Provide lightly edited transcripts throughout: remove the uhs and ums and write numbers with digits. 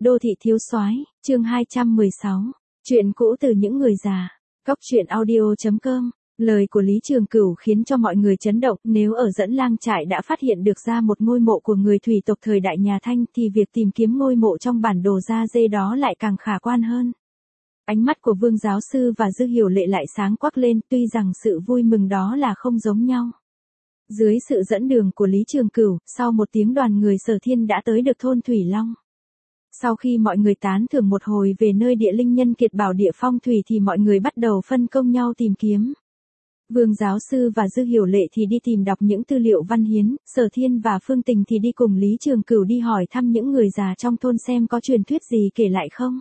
Đô thị thiếu soái, chương 216. Chuyện cũ từ những người già. Cóc truyện audio.com. Lời của Lý Trường Cửu khiến cho mọi người chấn động, nếu ở Dẫn Lang trại đã phát hiện được ra một ngôi mộ của người thủy tộc thời đại nhà Thanh thì việc tìm kiếm ngôi mộ trong bản đồ da dê đó lại càng khả quan hơn. Ánh mắt của Vương giáo sư và Dư Hiểu Lệ lại sáng quắc lên, tuy rằng sự vui mừng đó là không giống nhau. Dưới sự dẫn đường của Lý Trường Cửu, sau một tiếng đoàn người Sở Thiên đã tới được thôn Thủy Long. Sau khi mọi người tán thưởng một hồi về nơi địa linh nhân kiệt bảo địa phong thủy thì mọi người bắt đầu phân công nhau tìm kiếm. Vương giáo sư và Dư Hiểu Lệ thì đi tìm đọc những tư liệu văn hiến, Sở Thiên và Phương Tình thì đi cùng Lý Trường Cửu đi hỏi thăm những người già trong thôn xem có truyền thuyết gì kể lại không.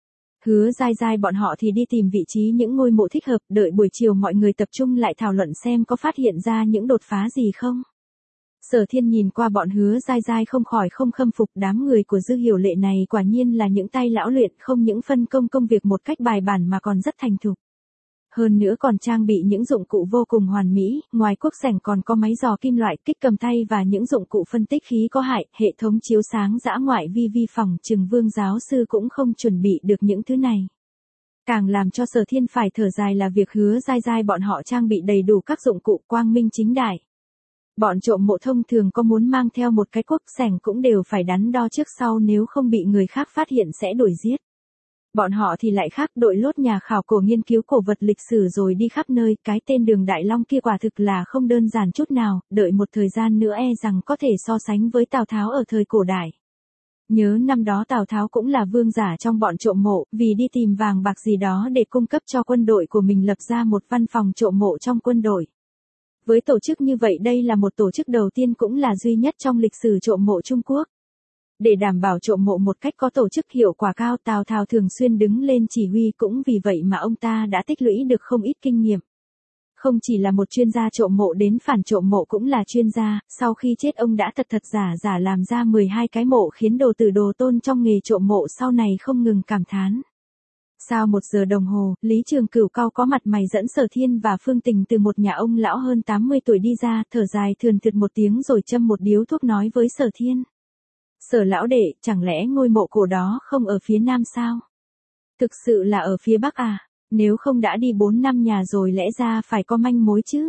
Hứa Giai Giai bọn họ thì đi tìm vị trí những ngôi mộ thích hợp, đợi buổi chiều mọi người tập trung lại thảo luận xem có phát hiện ra những đột phá gì không. Sở Thiên nhìn qua bọn Hứa Giai Giai không khỏi không khâm phục, đám người của Dư Hiểu Lệ này quả nhiên là những tay lão luyện, không những phân công công việc một cách bài bản mà còn rất thành thục. Hơn nữa còn trang bị những dụng cụ vô cùng hoàn mỹ, ngoài cuốc sẻng còn có máy dò kim loại, kích cầm tay và những dụng cụ phân tích khí có hại, hệ thống chiếu sáng dã ngoại vi phòng chừng Vương giáo sư cũng không chuẩn bị được những thứ này. Càng làm cho Sở Thiên phải thở dài là việc Hứa Giai Giai bọn họ trang bị đầy đủ các dụng cụ quang minh chính đại. Bọn trộm mộ thông thường có muốn mang theo một cái cuốc sẻng cũng đều phải đắn đo trước sau, nếu không bị người khác phát hiện sẽ đuổi giết. Bọn họ thì lại khác, đội lốt nhà khảo cổ nghiên cứu cổ vật lịch sử rồi đi khắp nơi, cái tên Đường Đại Long kia quả thực là không đơn giản chút nào, đợi một thời gian nữa e rằng có thể so sánh với Tào Tháo ở thời cổ đại. Nhớ năm đó Tào Tháo cũng là vương giả trong bọn trộm mộ, vì đi tìm vàng bạc gì đó để cung cấp cho quân đội của mình lập ra một văn phòng trộm mộ trong quân đội. Với tổ chức như vậy đây là một tổ chức đầu tiên cũng là duy nhất trong lịch sử trộm mộ Trung Quốc. Để đảm bảo trộm mộ một cách có tổ chức hiệu quả cao, Tào Tháo thường xuyên đứng lên chỉ huy, cũng vì vậy mà ông ta đã tích lũy được không ít kinh nghiệm. Không chỉ là một chuyên gia trộm mộ, đến phản trộm mộ cũng là chuyên gia, sau khi chết ông đã thật giả làm ra 12 cái mộ, khiến đồ tử đồ tôn trong nghề trộm mộ sau này không ngừng cảm thán. Sau 1 giờ đồng hồ, Lý Trường Cửu cau có mặt mày dẫn Sở Thiên và Phương Tình từ một nhà ông lão hơn 80 tuổi đi ra, thở dài thườn thượt một tiếng rồi châm một điếu thuốc nói với Sở Thiên. Sở lão đệ, chẳng lẽ ngôi mộ cổ đó không ở phía nam sao? Thực sự là ở phía bắc à? Nếu không đã đi 4 năm nhà rồi lẽ ra phải có manh mối chứ?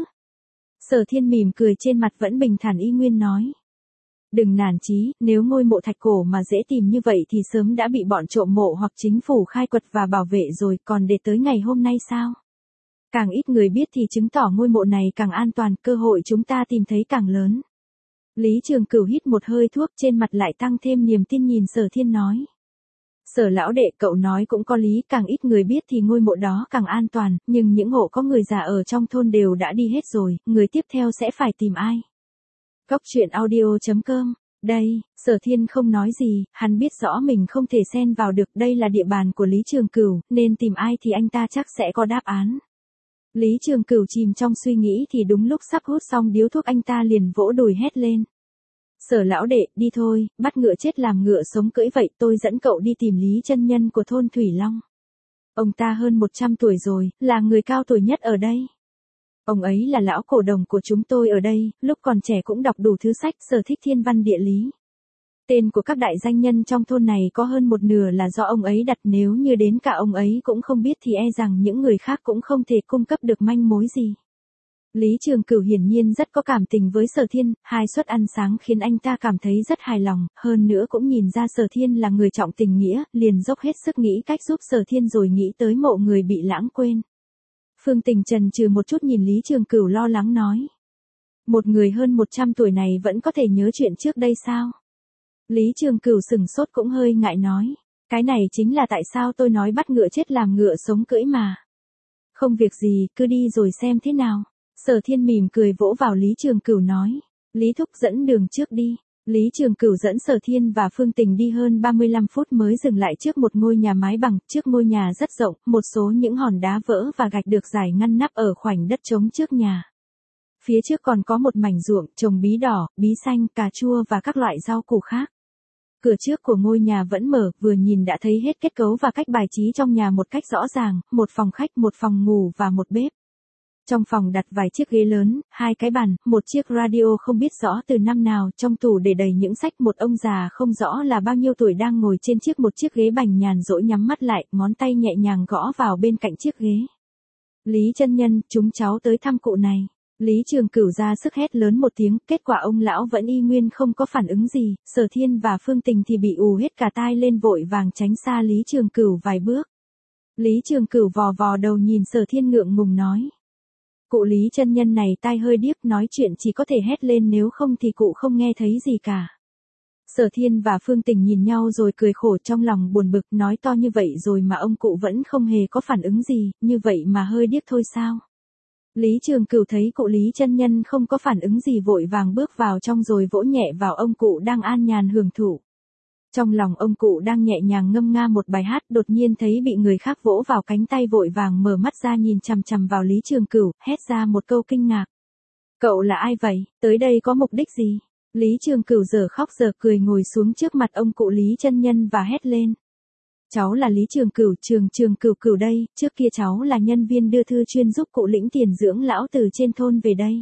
Sở Thiên mỉm cười trên mặt vẫn bình thản y nguyên nói. Đừng nản chí, nếu ngôi mộ thạch cổ mà dễ tìm như vậy thì sớm đã bị bọn trộm mộ hoặc chính phủ khai quật và bảo vệ rồi, còn để tới ngày hôm nay sao? Càng ít người biết thì chứng tỏ ngôi mộ này càng an toàn, cơ hội chúng ta tìm thấy càng lớn. Lý Trường Cửu hít một hơi thuốc, trên mặt lại tăng thêm niềm tin, nhìn Sở Thiên nói. Sở lão đệ, cậu nói cũng có lý, càng ít người biết thì ngôi mộ đó càng an toàn, nhưng những hộ có người già ở trong thôn đều đã đi hết rồi, người tiếp theo sẽ phải tìm ai? Cóc truyện audio.com. Đây, Sở Thiên không nói gì, hắn biết rõ mình không thể xen vào được, đây là địa bàn của Lý Trường Cửu, nên tìm ai thì anh ta chắc sẽ có đáp án. Lý Trường Cửu chìm trong suy nghĩ thì đúng lúc sắp hút xong điếu thuốc anh ta liền vỗ đùi hét lên. Sở lão đệ, đi thôi, bắt ngựa chết làm ngựa sống cưỡi vậy, tôi dẫn cậu đi tìm Lý chân nhân của thôn Thủy Long. Ông ta hơn 100 tuổi rồi, là người cao tuổi nhất ở đây. Ông ấy là lão cổ đồng của chúng tôi ở đây, lúc còn trẻ cũng đọc đủ thứ sách, sở thích thiên văn địa lý. Tên của các đại danh nhân trong thôn này có hơn một nửa là do ông ấy đặt, nếu như đến cả ông ấy cũng không biết thì e rằng những người khác cũng không thể cung cấp được manh mối gì. Lý Trường Cửu hiển nhiên rất có cảm tình với Sở Thiên, 2 suất ăn sáng khiến anh ta cảm thấy rất hài lòng, hơn nữa cũng nhìn ra Sở Thiên là người trọng tình nghĩa, liền dốc hết sức nghĩ cách giúp Sở Thiên rồi nghĩ tới mộ người bị lãng quên. Phương Tình chần chừ một chút nhìn Lý Trường Cửu lo lắng nói. Một người hơn 100 tuổi này vẫn có thể nhớ chuyện trước đây sao? Lý Trường Cửu sừng sốt cũng hơi ngại nói. Cái này chính là tại sao tôi nói bắt ngựa chết làm ngựa sống cưỡi mà. Không việc gì, cứ đi rồi xem thế nào. Sở Thiên mỉm cười vỗ vào Lý Trường Cửu nói. Lý thúc dẫn đường trước đi. Lý Trường Cửu dẫn Sở Thiên và Phương Tình đi hơn 35 phút mới dừng lại trước một ngôi nhà mái bằng, trước ngôi nhà rất rộng, một số những hòn đá vỡ và gạch được rải ngăn nắp ở khoảnh đất trống trước nhà. Phía trước còn có một mảnh ruộng, trồng bí đỏ, bí xanh, cà chua và các loại rau củ khác. Cửa trước của ngôi nhà vẫn mở, vừa nhìn đã thấy hết kết cấu và cách bài trí trong nhà một cách rõ ràng, một phòng khách, một phòng ngủ và một bếp. Trong phòng đặt vài chiếc ghế lớn, 2 cái bàn, một chiếc radio không biết rõ từ năm nào, trong tủ để đầy những sách, một ông già không rõ là bao nhiêu tuổi đang ngồi trên một chiếc ghế bành nhàn rỗi nhắm mắt lại, ngón tay nhẹ nhàng gõ vào bên cạnh chiếc ghế. Lý chân nhân, chúng cháu tới thăm cụ này. Lý Trường Cửu ra sức hét lớn một tiếng, kết quả ông lão vẫn y nguyên không có phản ứng gì, Sở Thiên và Phương Tình thì bị ù hết cả tai lên vội vàng tránh xa Lý Trường Cửu vài bước. Lý Trường Cửu vò vò đầu nhìn Sở Thiên ngượng ngùng nói. Cụ Lý chân nhân này tai hơi điếc, nói chuyện chỉ có thể hét lên, nếu không thì cụ không nghe thấy gì cả. Sở Thiên và Phương Tình nhìn nhau rồi cười khổ, trong lòng buồn bực, nói to như vậy rồi mà ông cụ vẫn không hề có phản ứng gì, như vậy mà hơi điếc thôi sao? Lý Trường Cửu thấy cụ Lý chân nhân không có phản ứng gì vội vàng bước vào trong rồi vỗ nhẹ vào ông cụ đang an nhàn hưởng thụ. Trong lòng ông cụ đang nhẹ nhàng ngâm nga một bài hát, đột nhiên thấy bị người khác vỗ vào cánh tay, vội vàng mở mắt ra nhìn chằm chằm vào Lý Trường Cửu, hét ra một câu kinh ngạc. Cậu là ai vậy, tới đây có mục đích gì? Lý Trường Cửu giờ khóc giờ cười ngồi xuống trước mặt ông cụ Lý chân nhân và hét lên. Cháu là Lý Trường Cửu, Trường Cửu đây, trước kia cháu là nhân viên đưa thư chuyên giúp cụ lĩnh tiền dưỡng lão từ trên thôn về đây.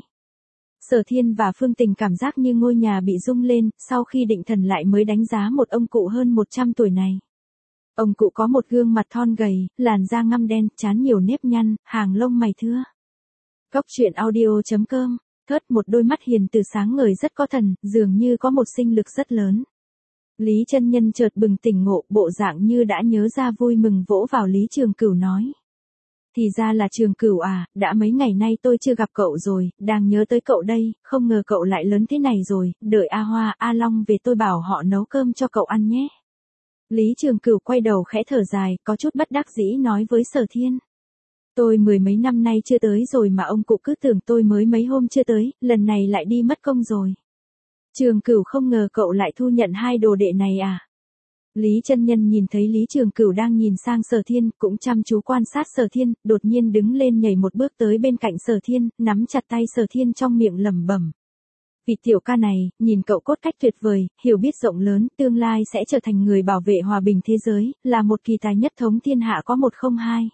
Sở Thiên và Phương Tình cảm giác như ngôi nhà bị rung lên, sau khi định thần lại mới đánh giá một ông cụ hơn 100 tuổi này. Ông cụ có một gương mặt thon gầy, làn da ngăm đen, trán nhiều nếp nhăn, hàng lông mày thưa. Cóc truyện audio.com, thớt một đôi mắt hiền từ sáng ngời rất có thần, dường như có một sinh lực rất lớn. Lý chân nhân chợt bừng tỉnh ngộ, bộ dạng như đã nhớ ra, vui mừng vỗ vào Lý Trường Cửu nói. Thì ra là Trường Cửu à, đã mấy ngày nay tôi chưa gặp cậu rồi, đang nhớ tới cậu đây, không ngờ cậu lại lớn thế này rồi, đợi A Hoa, A Long về tôi bảo họ nấu cơm cho cậu ăn nhé. Lý Trường Cửu quay đầu khẽ thở dài, có chút bất đắc dĩ nói với Sở Thiên. Tôi 10 mấy năm nay chưa tới rồi mà ông cụ cứ tưởng tôi mới mấy hôm chưa tới, lần này lại đi mất công rồi. Trường Cửu, không ngờ cậu lại thu nhận 2 đồ đệ này à? Lý chân nhân nhìn thấy Lý Trường Cửu đang nhìn sang Sở Thiên, cũng chăm chú quan sát Sở Thiên, đột nhiên đứng lên nhảy một bước tới bên cạnh Sở Thiên, nắm chặt tay Sở Thiên trong miệng lẩm bẩm. Vị tiểu ca này, nhìn cậu cốt cách tuyệt vời, hiểu biết rộng lớn, tương lai sẽ trở thành người bảo vệ hòa bình thế giới, là một kỳ tài nhất thống thiên hạ có một không hai.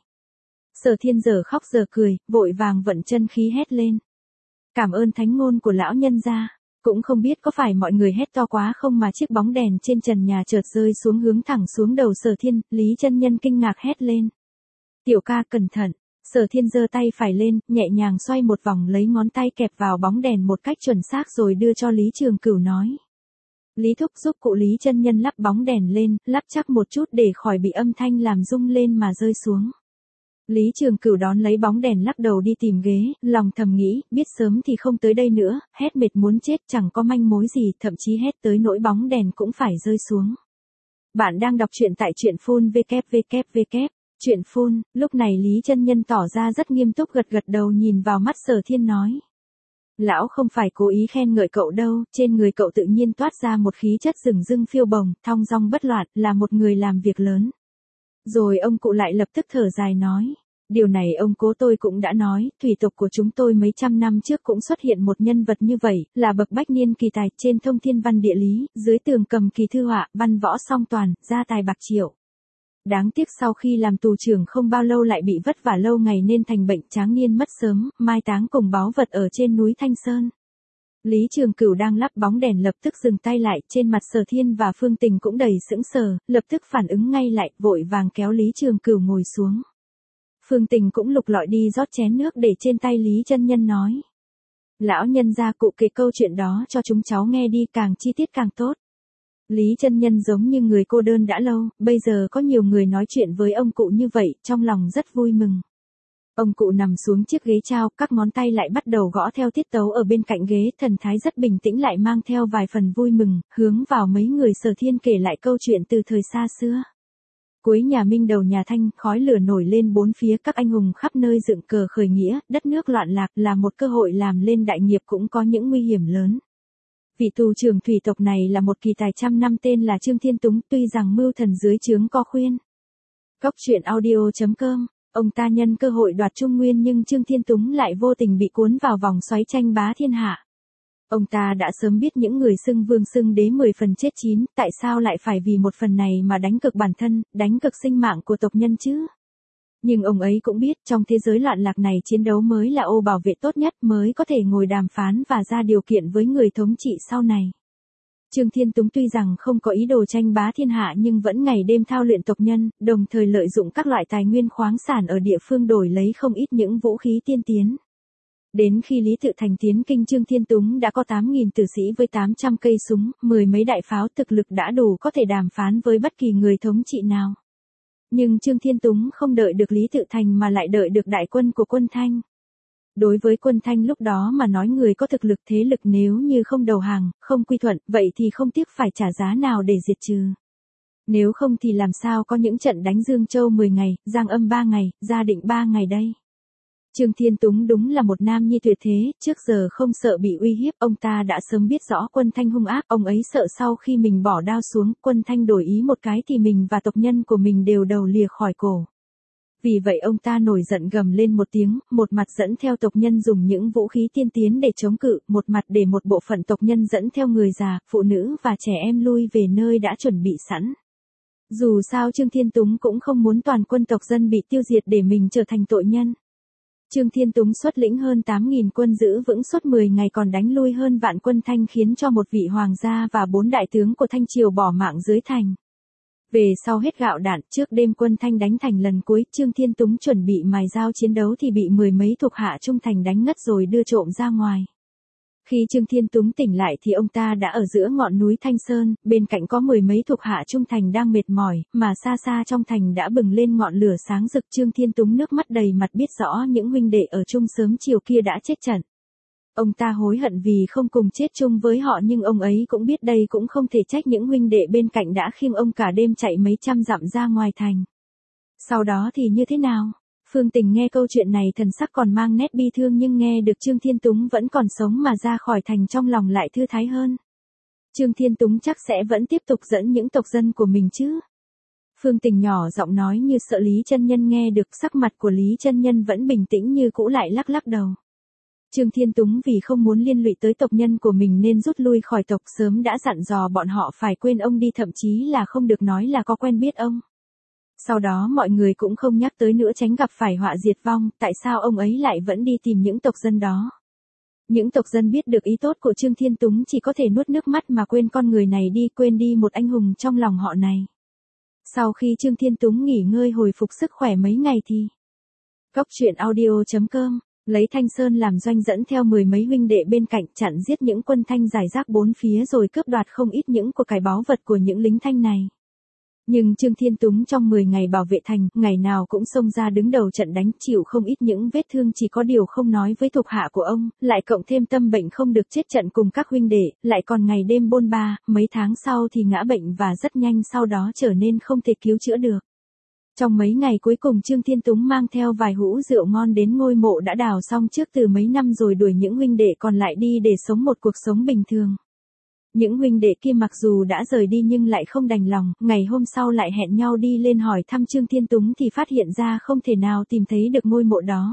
Sở Thiên giờ khóc giờ cười, vội vàng vận chân khí hét lên. Cảm ơn thánh ngôn của lão nhân gia. Cũng không biết có phải mọi người hét to quá không mà chiếc bóng đèn trên trần nhà chợt rơi xuống hướng thẳng xuống đầu Sở Thiên, Lý chân nhân kinh ngạc hét lên. Tiểu ca cẩn thận, Sở Thiên giơ tay phải lên, nhẹ nhàng xoay một vòng lấy ngón tay kẹp vào bóng đèn một cách chuẩn xác rồi đưa cho Lý Trường Cửu nói. Lý thúc giúp cụ Lý chân nhân lắp bóng đèn lên, lắp chắc một chút để khỏi bị âm thanh làm rung lên mà rơi xuống. Lý Trường Cửu đón lấy bóng đèn lắc đầu đi tìm ghế, lòng thầm nghĩ, biết sớm thì không tới đây nữa, hét mệt muốn chết, chẳng có manh mối gì, thậm chí hét tới nỗi bóng đèn cũng phải rơi xuống. Bạn đang đọc truyện tại truyện phun www. Truyện phun, lúc này Lý chân nhân tỏ ra rất nghiêm túc, gật gật đầu nhìn vào mắt Sở Thiên nói. Lão không phải cố ý khen ngợi cậu đâu, trên người cậu tự nhiên toát ra một khí chất rừng rưng phiêu bồng, thong dong bất loạn, là một người làm việc lớn. Rồi ông cụ lại lập tức thở dài nói. Điều này ông cố tôi cũng đã nói, thủy tộc của chúng tôi mấy trăm năm trước cũng xuất hiện một nhân vật như vậy, là bậc bách niên kỳ tài, trên thông thiên văn địa lý, dưới tường cầm kỳ thư họa, văn võ song toàn, gia tài bạc triệu. Đáng tiếc sau khi làm tù trưởng không bao lâu lại bị vất vả lâu ngày nên thành bệnh tráng niên mất sớm, mai táng cùng báu vật ở trên núi Thanh Sơn. Lý Trường Cửu đang lắp bóng đèn lập tức dừng tay lại, trên mặt Sở Thiên và Phương Tình cũng đầy sững sờ, lập tức phản ứng ngay lại, vội vàng kéo Lý Trường Cửu ngồi xuống. Phương Tình cũng lục lọi đi rót chén nước để trên tay Lý chân nhân nói. Lão nhân gia cụ kể câu chuyện đó cho chúng cháu nghe đi, càng chi tiết càng tốt. Lý chân nhân giống như người cô đơn đã lâu, bây giờ có nhiều người nói chuyện với ông cụ như vậy, trong lòng rất vui mừng. Ông cụ nằm xuống chiếc ghế trao, các ngón tay lại bắt đầu gõ theo tiết tấu ở bên cạnh ghế, thần thái rất bình tĩnh lại mang theo vài phần vui mừng, hướng vào mấy người Sở Thiên kể lại câu chuyện từ thời xa xưa. Cuối nhà Minh đầu nhà Thanh, khói lửa nổi lên bốn phía, các anh hùng khắp nơi dựng cờ khởi nghĩa, đất nước loạn lạc, là một cơ hội làm lên đại nghiệp cũng có những nguy hiểm lớn. Vị tù trưởng thủy tộc này là một kỳ tài trăm năm tên là Trương Thiên Túng, tuy rằng mưu thần dưới trướng có khuyên. Cóc truyện audio.com, ông ta nhân cơ hội đoạt Trung Nguyên nhưng Trương Thiên Túng lại vô tình bị cuốn vào vòng xoáy tranh bá thiên hạ. Ông ta đã sớm biết những người xưng vương xưng đế 10 phần chết 9, tại sao lại phải vì một phần này mà đánh cực bản thân, đánh cực sinh mạng của tộc nhân chứ? Nhưng ông ấy cũng biết trong thế giới loạn lạc này chiến đấu mới là ô bảo vệ tốt nhất, mới có thể ngồi đàm phán và ra điều kiện với người thống trị sau này. Trương Thiên Túng tuy rằng không có ý đồ tranh bá thiên hạ nhưng vẫn ngày đêm thao luyện tộc nhân, đồng thời lợi dụng các loại tài nguyên khoáng sản ở địa phương đổi lấy không ít những vũ khí tiên tiến. Đến khi Lý Tự Thành tiến kinh, Trương Thiên Túng đã có 8.000 tử sĩ với 800 cây súng, 10 mấy đại pháo, thực lực đã đủ có thể đàm phán với bất kỳ người thống trị nào. Nhưng Trương Thiên Túng không đợi được Lý Tự Thành mà lại đợi được đại quân của quân Thanh. Đối với quân Thanh lúc đó mà nói, người có thực lực thế lực nếu như không đầu hàng, không quy thuận, vậy thì không tiếc phải trả giá nào để diệt trừ. Nếu không thì làm sao có những trận đánh Dương Châu 10 ngày, Giang Âm 3 ngày, Gia Định 3 ngày đây. Trương Thiên Túng đúng là một nam nhi tuyệt thế, trước giờ không sợ bị uy hiếp, ông ta đã sớm biết rõ quân Thanh hung ác, ông ấy sợ sau khi mình bỏ đao xuống, quân Thanh đổi ý một cái thì mình và tộc nhân của mình đều đầu lìa khỏi cổ. Vì vậy ông ta nổi giận gầm lên một tiếng, một mặt dẫn theo tộc nhân dùng những vũ khí tiên tiến để chống cự, một mặt để một bộ phận tộc nhân dẫn theo người già, phụ nữ và trẻ em lui về nơi đã chuẩn bị sẵn. Dù sao Trương Thiên Túng cũng không muốn toàn quân tộc dân bị tiêu diệt để mình trở thành tội nhân. Trương Thiên Túng xuất lĩnh hơn 8.000 quân giữ vững suốt 10 ngày, còn đánh lui hơn vạn quân Thanh, khiến cho một vị hoàng gia và 4 đại tướng của Thanh triều bỏ mạng dưới thành. Về sau hết gạo đạn, trước đêm quân Thanh đánh thành lần cuối, Trương Thiên Túng chuẩn bị mài dao chiến đấu thì bị 10 mấy thuộc hạ trung thành đánh ngất rồi đưa trộm ra ngoài. Khi Trương Thiên Túng tỉnh lại thì ông ta đã ở giữa ngọn núi Thanh Sơn, bên cạnh có 10 mấy thuộc hạ trung thành đang mệt mỏi, mà xa xa trong thành đã bừng lên ngọn lửa sáng rực. Trương Thiên Túng nước mắt đầy mặt biết rõ những huynh đệ ở chung sớm chiều kia đã chết trận. Ông ta hối hận vì không cùng chết chung với họ, nhưng ông ấy cũng biết đây cũng không thể trách những huynh đệ bên cạnh đã khiêng ông cả đêm chạy mấy trăm dặm ra ngoài thành. Sau đó thì như thế nào? Phương Tình nghe câu chuyện này thần sắc còn mang nét bi thương, nhưng nghe được Trương Thiên Túng vẫn còn sống mà ra khỏi thành trong lòng lại thư thái hơn. Trương Thiên Túng chắc sẽ vẫn tiếp tục dẫn những tộc dân của mình chứ? Phương Tình nhỏ giọng nói như sợ Lý Chân Nhân nghe được, sắc mặt của Lý Chân Nhân vẫn bình tĩnh như cũ lại lắc lắc đầu. Trương Thiên Túng vì không muốn liên lụy tới tộc nhân của mình nên rút lui khỏi tộc, sớm đã dặn dò bọn họ phải quên ông đi, thậm chí là không được nói là có quen biết ông. Sau đó mọi người cũng không nhắc tới nữa, tránh gặp phải họa diệt vong. Tại sao ông ấy lại vẫn đi tìm những tộc dân đó? Những tộc dân biết được ý tốt của Trương Thiên Túng chỉ có thể nuốt nước mắt mà quên con người này đi, quên đi một anh hùng trong lòng họ này. Sau khi Trương Thiên Túng nghỉ ngơi hồi phục sức khỏe mấy ngày thì Goctruyện.audio.com lấy Thanh Sơn làm doanh, dẫn theo 10 mấy huynh đệ bên cạnh chặn giết những quân Thanh rải rác bốn phía, rồi cướp đoạt không ít những của cải báu vật của những lính Thanh này. Nhưng Trương Thiên Túng trong 10 ngày bảo vệ thành, ngày nào cũng xông ra đứng đầu trận đánh, chịu không ít những vết thương, chỉ có điều không nói với thuộc hạ của ông, lại cộng thêm tâm bệnh không được chết trận cùng các huynh đệ, lại còn ngày đêm bôn ba, mấy tháng sau thì ngã bệnh và rất nhanh sau đó trở nên không thể cứu chữa được. Trong mấy ngày cuối cùng, Trương Thiên Túng mang theo vài hũ rượu ngon đến ngôi mộ đã đào xong trước từ mấy năm, rồi đuổi những huynh đệ còn lại đi để sống một cuộc sống bình thường. Những huynh đệ kia mặc dù đã rời đi nhưng lại không đành lòng, ngày hôm sau lại hẹn nhau đi lên hỏi thăm Trương Thiên Túng thì phát hiện ra không thể nào tìm thấy được ngôi mộ đó.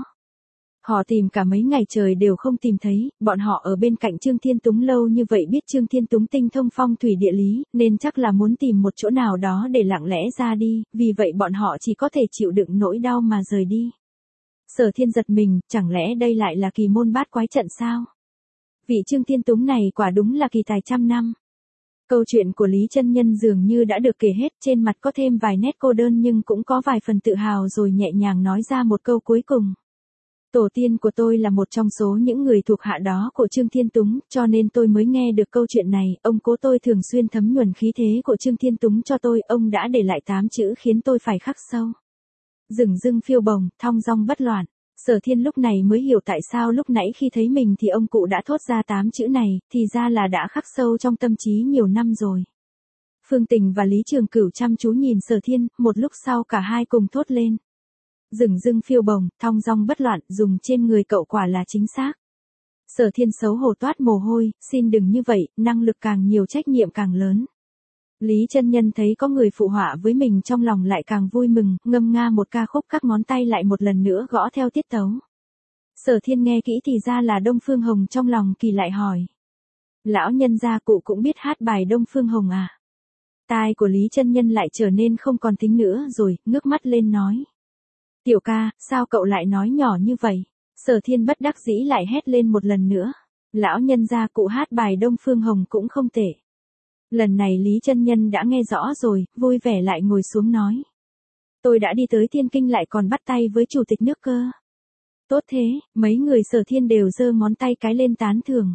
Họ tìm cả mấy ngày trời đều không tìm thấy, bọn họ ở bên cạnh Trương Thiên Túng lâu như vậy, biết Trương Thiên Túng tinh thông phong thủy địa lý, nên chắc là muốn tìm một chỗ nào đó để lặng lẽ ra đi, vì vậy bọn họ chỉ có thể chịu đựng nỗi đau mà rời đi. Sở Thiên giật mình, chẳng lẽ đây lại là kỳ môn bát quái trận sao? Vị Trương Thiên Túng này quả đúng là kỳ tài trăm năm. Câu chuyện của Lý Chân Nhân dường như đã được kể hết, trên mặt có thêm vài nét cô đơn nhưng cũng có vài phần tự hào, rồi nhẹ nhàng nói ra một câu cuối cùng. Tổ tiên của tôi là một trong số những người thuộc hạ đó của Trương Thiên Túng, cho nên tôi mới nghe được câu chuyện này. Ông cố tôi thường xuyên thấm nhuần khí thế của Trương Thiên Túng cho tôi, ông đã để lại 8 chữ khiến tôi phải khắc sâu. Dửng dưng phiêu bồng, thong dong bất loạn. Sở Thiên lúc này mới hiểu tại sao lúc nãy khi thấy mình thì ông cụ đã thốt ra 8 chữ này, thì ra là đã khắc sâu trong tâm trí nhiều năm rồi. Phương Tình và Lý Trường Cửu chăm chú nhìn Sở Thiên, một lúc sau cả hai cùng thốt lên. Dửng dưng phiêu bồng, thong dong bất loạn, dùng trên người cậu quả là chính xác. Sở Thiên xấu hổ toát mồ hôi, xin đừng như vậy, năng lực càng nhiều trách nhiệm càng lớn. Lý Chân Nhân thấy có người phụ họa với mình trong lòng lại càng vui mừng, ngâm nga một ca khúc, các ngón tay lại một lần nữa gõ theo tiết tấu. Sở Thiên nghe kỹ thì ra là Đông Phương Hồng, trong lòng kỳ lại hỏi. Lão nhân gia cụ cũng biết hát bài Đông Phương Hồng à? Tai của Lý Chân Nhân lại trở nên không còn tính nữa rồi, ngước mắt lên nói. Tiểu ca, sao cậu lại nói nhỏ như vậy? Sở Thiên bất đắc dĩ lại hét lên một lần nữa. Lão nhân gia cụ hát bài Đông Phương Hồng cũng không tệ. Lần này Lý Chân Nhân đã nghe rõ rồi, vui vẻ lại ngồi xuống nói. Tôi đã đi tới Thiên Kinh lại còn bắt tay với chủ tịch nước cơ. Tốt thế, mấy người Sở Thiên đều giơ ngón tay cái lên tán thưởng.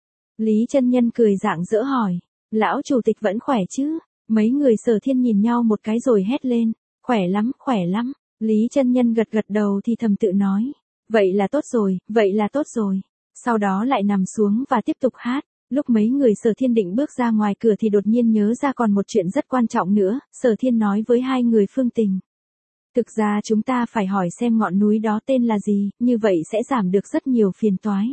Lý Chân Nhân cười rạng rỡ hỏi, lão chủ tịch vẫn khỏe chứ? Mấy người Sở Thiên nhìn nhau một cái rồi hét lên, khỏe lắm, khỏe lắm. Lý Chân Nhân gật gật đầu thì thầm tự nói, vậy là tốt rồi, vậy là tốt rồi. Sau đó lại nằm xuống và tiếp tục hát. Lúc mấy người Sở Thiên định bước ra ngoài cửa thì đột nhiên nhớ ra còn một chuyện rất quan trọng nữa, Sở Thiên nói với hai người Phương Tình. Thực ra chúng ta phải hỏi xem ngọn núi đó tên là gì, như vậy sẽ giảm được rất nhiều phiền toái.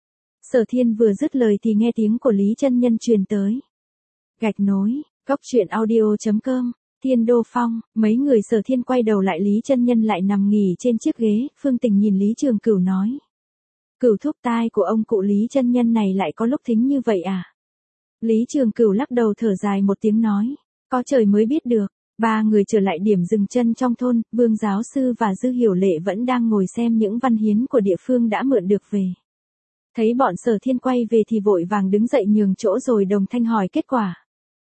Sở Thiên vừa dứt lời thì nghe tiếng của Lý Chân Nhân truyền tới. Gạch nối, cóc truyện audio.com, Thiên Đô Phong, mấy người Sở Thiên quay đầu lại Lý Chân Nhân lại nằm nghỉ trên chiếc ghế, Phương Tình nhìn Lý Trường Cửu nói. Cửu thúc tai của ông cụ Lý Chân Nhân này lại có lúc thính như vậy à? Lý Trường Cửu lắc đầu thở dài một tiếng nói, có trời mới biết được. Ba người trở lại điểm dừng chân trong thôn, Vương giáo sư và Dư Hiểu Lệ vẫn đang ngồi xem những văn hiến của địa phương đã mượn được về. Thấy bọn Sở Thiên quay về thì vội vàng đứng dậy nhường chỗ rồi đồng thanh hỏi kết quả.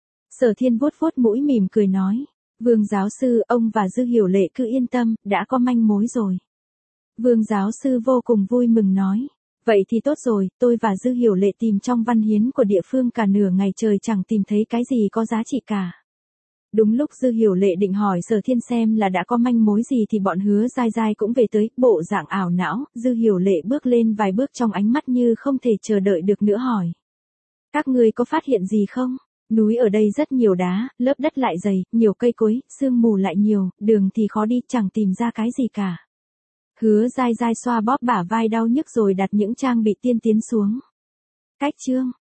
Sở Thiên vuốt vuốt mũi mỉm cười nói, Vương giáo sư, ông và Dư Hiểu Lệ cứ yên tâm, đã có manh mối rồi. Vương giáo sư vô cùng vui mừng nói, vậy thì tốt rồi, tôi và Dư Hiểu Lệ tìm trong văn hiến của địa phương cả nửa ngày trời chẳng tìm thấy cái gì có giá trị cả. Đúng lúc Dư Hiểu Lệ định hỏi Sở Thiên xem là đã có manh mối gì thì bọn Hứa Giai Giai cũng về tới, bộ dạng ảo não, Dư Hiểu Lệ bước lên vài bước trong ánh mắt như không thể chờ đợi được nữa hỏi. Các ngươi có phát hiện gì không? Núi ở đây rất nhiều đá, lớp đất lại dày, nhiều cây cối, sương mù lại nhiều, đường thì khó đi, chẳng tìm ra cái gì cả. Hứa Giai Giai xoa bóp bả vai đau nhức rồi đặt những trang bị tiên tiến xuống. Cách chương